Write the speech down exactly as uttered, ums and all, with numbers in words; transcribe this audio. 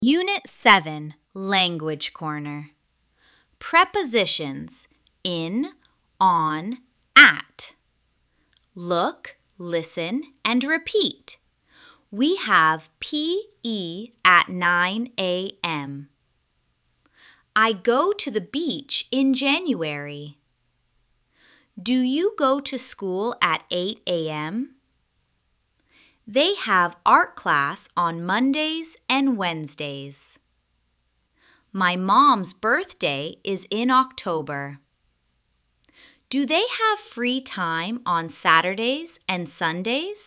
Unit seven, Language Corner. Prepositions: in, on, at. Look, listen, and repeat. We have P E at nine a m I go to the beach in January. Do you go to school at eight a m? They have art class on Mondays and Wednesdays. My mom's birthday is in October. Do they have free time on Saturdays and Sundays?